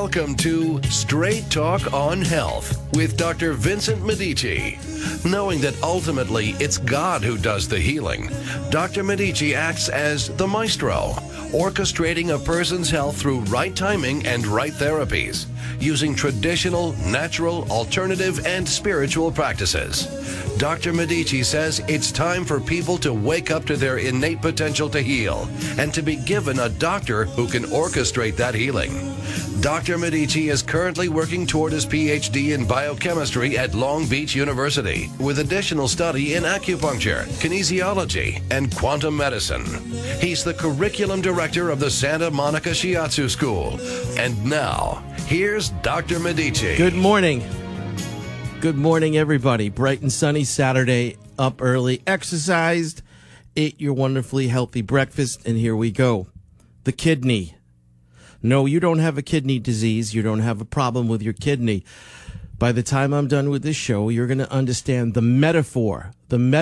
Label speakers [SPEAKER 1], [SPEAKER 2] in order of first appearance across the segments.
[SPEAKER 1] Welcome to Straight Talk on Health with Dr. Vincent Medici. Knowing that ultimately it's God who does the healing, Dr. Medici acts as the maestro, orchestrating a person's health through right timing and right therapies, using traditional, natural, alternative, and spiritual practices. Dr. Medici says it's time for people to wake up to their innate potential to heal and to be given a doctor who can orchestrate that healing. Dr. Medici is currently working toward his PhD in biochemistry at Long Beach University, with additional study in acupuncture, kinesiology, and quantum medicine. He's the curriculum director of the Santa Monica Shiatsu School. And now, here's Dr. Medici.
[SPEAKER 2] Good morning. Good morning, everybody. Bright and sunny Saturday, up early, exercised, ate your wonderfully healthy breakfast, and here we go. The kidney. No, you don't have a kidney disease. You don't have a problem with your kidney. By the time I'm done with this show, you're going to understand the metaphor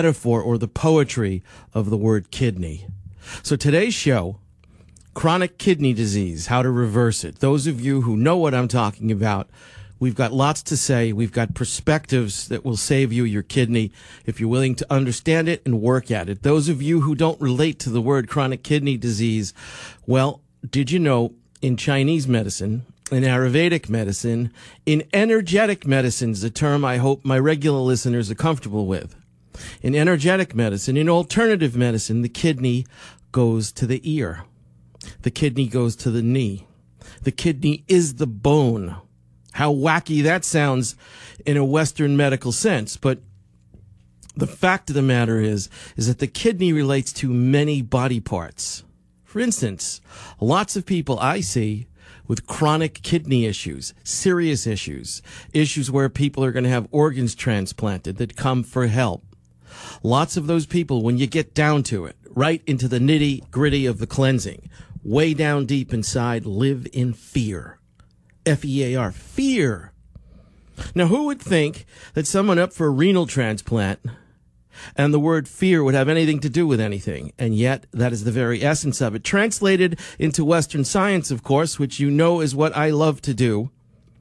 [SPEAKER 2] or the poetry of the word kidney. So today's show, chronic kidney disease, how to reverse it. Those of you who know what I'm talking about, we've got lots to say. We've got perspectives that will save you your kidney if you're willing to understand it and work at it. Those of you who don't relate to the word chronic kidney disease, well, did you know in Chinese medicine, in Ayurvedic medicine, in energetic medicines, a term I hope my regular listeners are comfortable with. In energetic medicine, in alternative medicine, the kidney goes to the ear. The kidney goes to the knee. The kidney is the bone. How wacky that sounds in a Western medical sense, but the fact of the matter is that the kidney relates to many body parts. For instance, lots of people I see with chronic kidney issues, serious issues where people are going to have organs transplanted that come for help. Lots of those people, when you get down to it, right into the nitty-gritty of the cleansing, way down deep inside, live in fear. F-E-A-R, fear. Now, who would think that someone up for a renal transplant and the word fear would have anything to do with anything? And yet, that is the very essence of it. Translated into Western science, of course, which you know is what I love to do,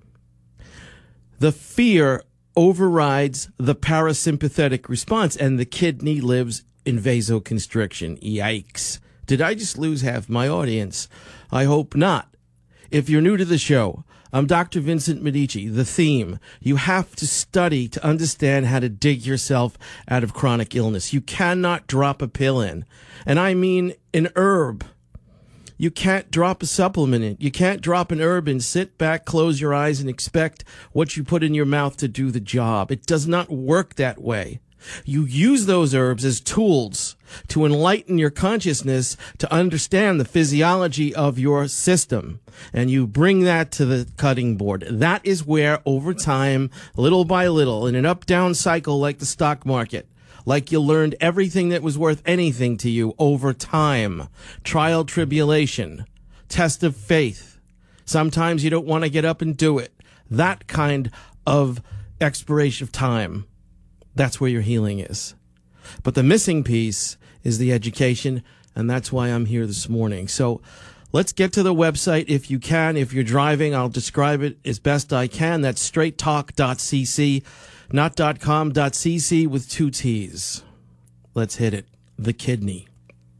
[SPEAKER 2] the fear overrides the parasympathetic response, and the kidney lives in vasoconstriction. Yikes. Did I just lose half my audience? I hope not. If you're new to the show, I'm Dr. Vincent Medici. The theme, you have to study to understand how to dig yourself out of chronic illness. You cannot drop a pill in. And I mean an herb. You can't drop a supplement in. You can't drop an herb and sit back, close your eyes, and expect what you put in your mouth to do the job. It does not work that way. You use those herbs as tools to enlighten your consciousness to understand the physiology of your system. And you bring that to the cutting board. That is where, over time, little by little, in an up-down cycle like the stock market, like you learned everything that was worth anything to you over time, trial, tribulation, test of faith. Sometimes you don't want to get up and do it. That kind of expiration of time. That's where your healing is. But the missing piece is the education, and that's why I'm here this morning. So let's get to the website if you can. If you're driving, I'll describe it as best I can. That's straighttalk.cc, not .com, .cc with two T's. Let's hit it. The kidney.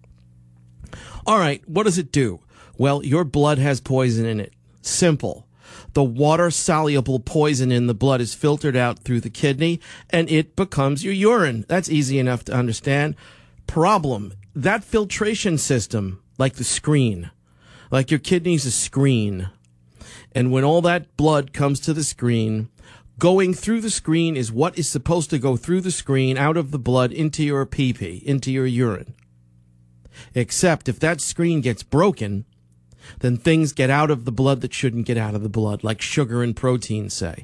[SPEAKER 2] All right, what does it do? Well, your blood has poison in it. Simple. The water-soluble poison in the blood is filtered out through the kidney, and it becomes your urine. That's easy enough to understand. Problem, that filtration system, like the screen, like your kidney's a screen. And when all that blood comes to the screen, going through the screen is what is supposed to go through the screen, out of the blood, into your pee-pee, into your urine. Except if that screen gets broken, then things get out of the blood that shouldn't get out of the blood, like sugar and protein, say.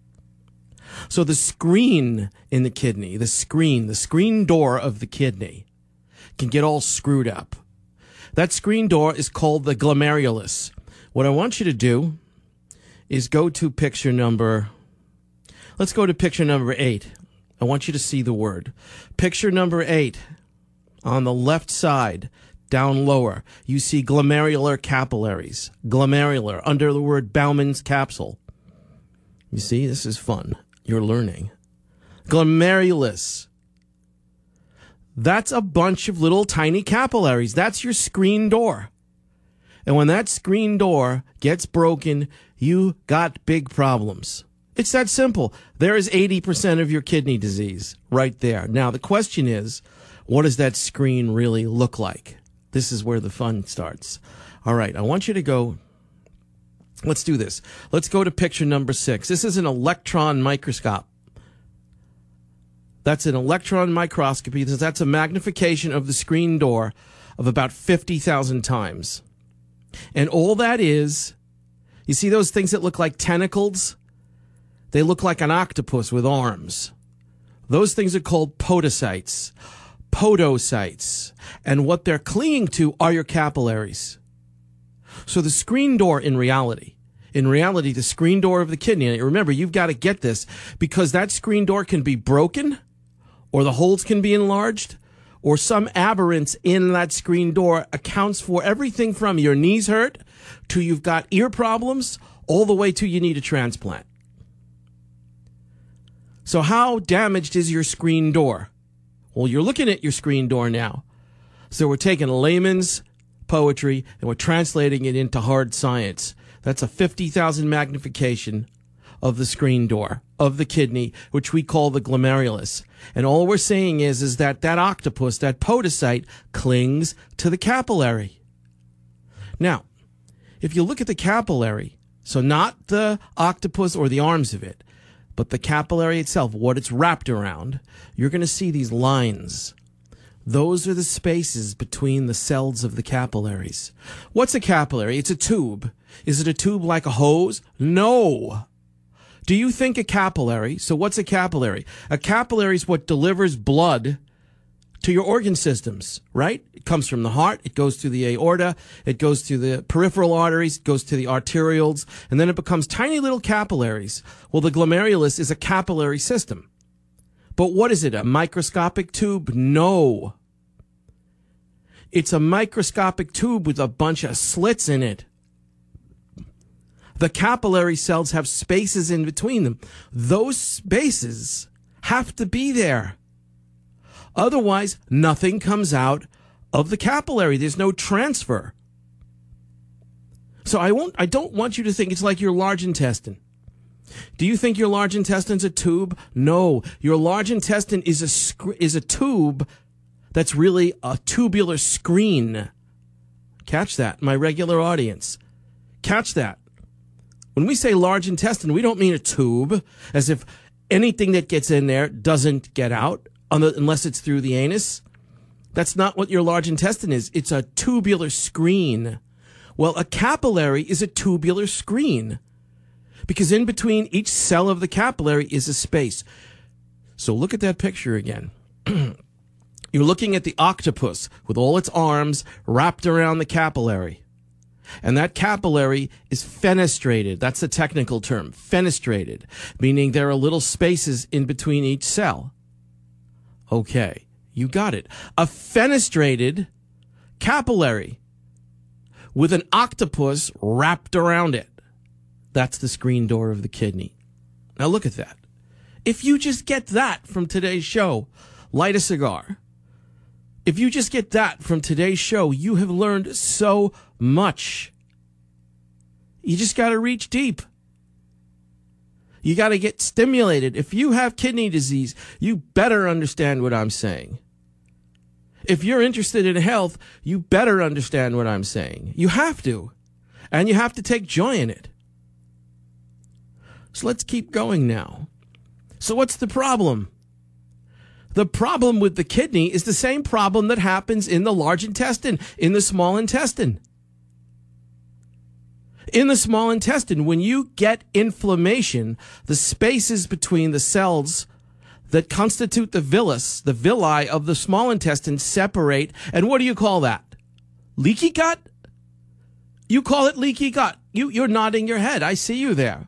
[SPEAKER 2] So the screen in the kidney, the screen door of the kidney, can get all screwed up. That screen door is called the glomerulus. What I want you to do is go to picture number 8. I want you to see the word. Picture number 8 on the left side. down lower, you see glomerular capillaries. Glomerular, under the word Bauman's capsule. You see, this is fun. You're learning. Glomerulus. That's a bunch of little tiny capillaries. That's your screen door. And when that screen door gets broken, you got big problems. It's that simple. There is 80% of your kidney disease right there. Now, the question is, what does that screen really look like? This is where the fun starts. All right, I want you to go. Let's do this. Let's go to picture number 6. This is an electron microscope. That's an electron microscopy. That's a magnification of the screen door of about 50,000 times. And all that is, you see those things that look like tentacles? They look like an octopus with arms. Those things are called podocytes. Podocytes. And what they're clinging to are your capillaries. So the screen door in reality, the screen door of the kidney, and remember, you've got to get this, because that screen door can be broken, or the holes can be enlarged, or some aberrance in that screen door accounts for everything from your knees hurt to you've got ear problems, all the way to you need a transplant. So how damaged is your screen door? Well, you're looking at your screen door now. So we're taking layman's poetry and we're translating it into hard science. That's a 50,000 magnification of the screen door of the kidney, which we call the glomerulus. And all we're saying is that octopus, that podocyte, clings to the capillary. Now, if you look at the capillary, so not the octopus or the arms of it, but the capillary itself, what it's wrapped around, you're going to see these lines. Those are the spaces between the cells of the capillaries. What's a capillary? It's a tube. Is it a tube like a hose? No. Do you think a capillary? So what's a capillary? A capillary is what delivers blood to your organ systems, right? It comes from the heart. It goes to the aorta. It goes to the peripheral arteries. It goes to the arterioles. And then it becomes tiny little capillaries. Well, the glomerulus is a capillary system. But what is it? A microscopic tube? No. It's a microscopic tube with a bunch of slits in it. The capillary cells have spaces in between them. Those spaces have to be there. Otherwise, nothing comes out of the capillary. There's no transfer. So I don't want you to think it's like your large intestine. Do you think your large intestine's a tube? No. Your large intestine is a tube that's really a tubular screen. Catch that, my regular audience. Catch that. When we say large intestine, we don't mean a tube, as if anything that gets in there doesn't get out unless it's through the anus. That's not what your large intestine is. It's a tubular screen. Well, a capillary is a tubular screen because in between each cell of the capillary is a space. So look at that picture again. You're looking at the octopus with all its arms wrapped around the capillary. And that capillary is fenestrated. That's the technical term, fenestrated, meaning there are little spaces in between each cell. Okay, you got it. A fenestrated capillary with an octopus wrapped around it. That's the screen door of the kidney. Now look at that. If you just get that from today's show, light a cigar. If you just get that from today's show, you have learned so much. You just got to reach deep. You got to get stimulated. If you have kidney disease, you better understand what I'm saying. If you're interested in health, you better understand what I'm saying. You have to. And you have to take joy in it. So let's keep going now. So what's the problem? The problem with the kidney is the same problem that happens in the large intestine, in the small intestine. In the small intestine, when you get inflammation, the spaces between the cells that constitute the villi of the small intestine separate. And what do you call that? Leaky gut? You call it leaky gut. You're nodding your head. I see you there.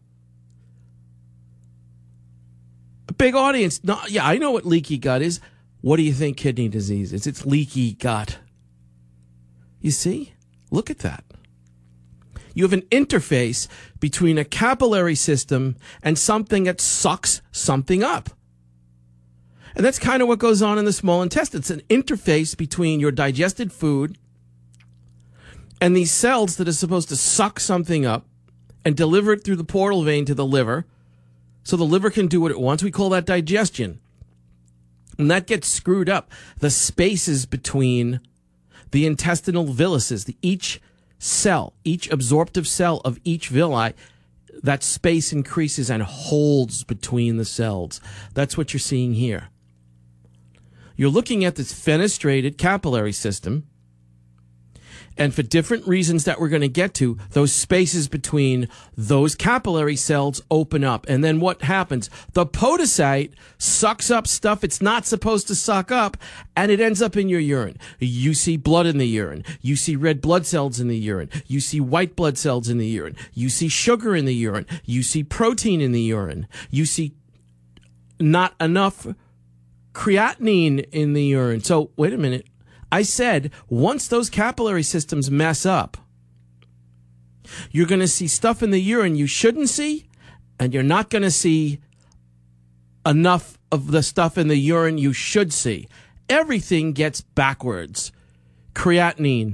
[SPEAKER 2] A big audience. No, yeah, I know what leaky gut is. What do you think kidney disease is? It's leaky gut. You see? Look at that. You have an interface between a capillary system and something that sucks something up. And that's kind of what goes on in the small intestine. It's an interface between your digested food and these cells that are supposed to suck something up and deliver it through the portal vein to the liver so the liver can do what it wants. We call that digestion. And that gets screwed up. The spaces between the intestinal villus, each cell, each absorptive cell of each villi, that space increases and holds between the cells. That's what you're seeing here. You're looking at this fenestrated capillary system, and for different reasons that we're going to get to, those spaces between those capillary cells open up. And then what happens? The podocyte sucks up stuff it's not supposed to suck up, and it ends up in your urine. You see blood in the urine. You see red blood cells in the urine. You see white blood cells in the urine. You see sugar in the urine. You see protein in the urine. You see not enough creatinine in the urine. So, wait a minute. I said, once those capillary systems mess up, you're going to see stuff in the urine you shouldn't see, and you're not going to see enough of the stuff in the urine you should see. Everything gets backwards. Creatinine,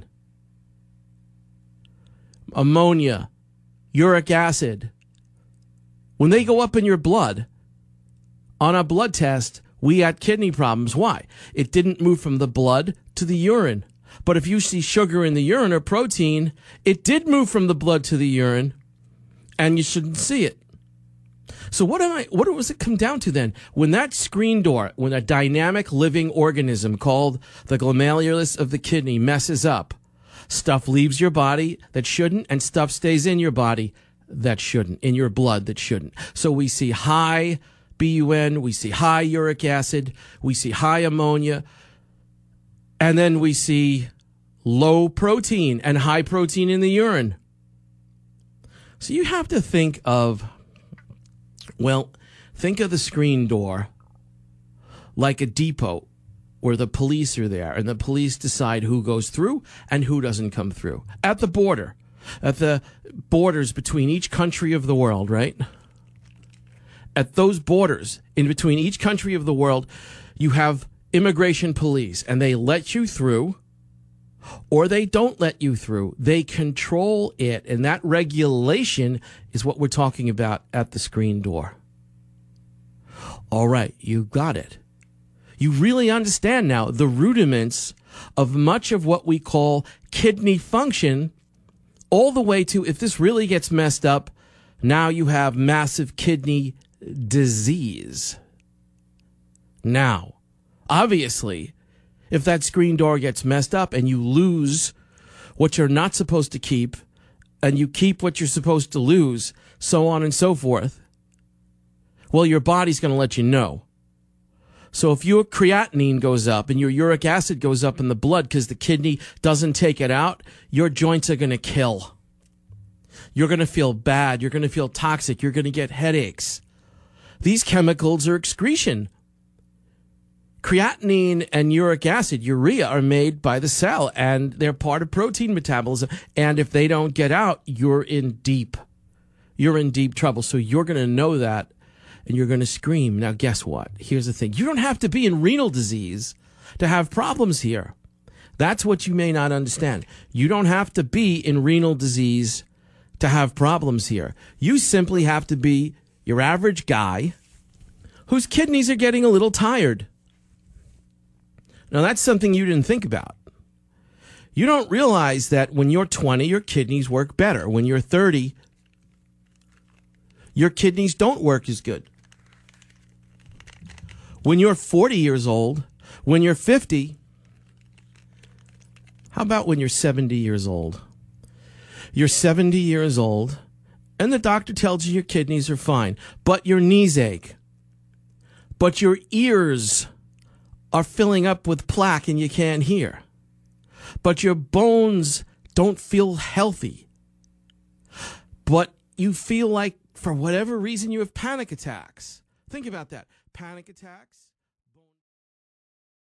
[SPEAKER 2] ammonia, uric acid. When they go up in your blood, on a blood test, we had kidney problems. Why? It didn't move from the blood to the urine. But if you see sugar in the urine or protein, it did move from the blood to the urine, and you shouldn't see it. So what does it come down to then? When that screen door, when a dynamic living organism called the glomerulus of the kidney messes up, stuff leaves your body that shouldn't, and stuff stays in your body that shouldn't, in your blood that shouldn't. So we see high BUN, we see high uric acid, we see high ammonia, and then we see low protein and high protein in the urine. So you have to think of the screen door like a depot where the police are there, and the police decide who goes through and who doesn't come through. At the border, at the borders between each country of the world, right? At those borders in between each country of the world, you have immigration police, and they let you through or they don't let you through. They control it, and that regulation is what we're talking about at the screen door. All right, you got it. You really understand now the rudiments of much of what we call kidney function, all the way to, if this really gets messed up, now you have massive kidney disease. Now, obviously, if that screen door gets messed up and you lose what you're not supposed to keep and you keep what you're supposed to lose, so on and so forth, well, your body's going to let you know. So if your creatinine goes up and your uric acid goes up in the blood because the kidney doesn't take it out, your joints are going to kill. You're going to feel bad. You're going to feel toxic. You're going to get headaches. These chemicals are excretion. Creatinine and uric acid, urea, are made by the cell, and they're part of protein metabolism. And if they don't get out, you're in deep trouble. So you're going to know that, and you're going to scream. Now, guess what? Here's the thing. You don't have to be in renal disease to have problems here. That's what you may not understand. You don't have to be in renal disease to have problems here. You simply have to be your average guy whose kidneys are getting a little tired. Now, that's something you didn't think about. You don't realize that when you're 20, your kidneys work better. When you're 30, your kidneys don't work as good. When you're 40 years old, when you're 50, how about when you're 70 years old? You're 70 years old, and the doctor tells you your kidneys are fine, but your knees ache, but your ears are filling up with plaque and you can't hear, but your bones don't feel healthy, but you feel like, for whatever reason, you have panic attacks. Think about that. Panic attacks.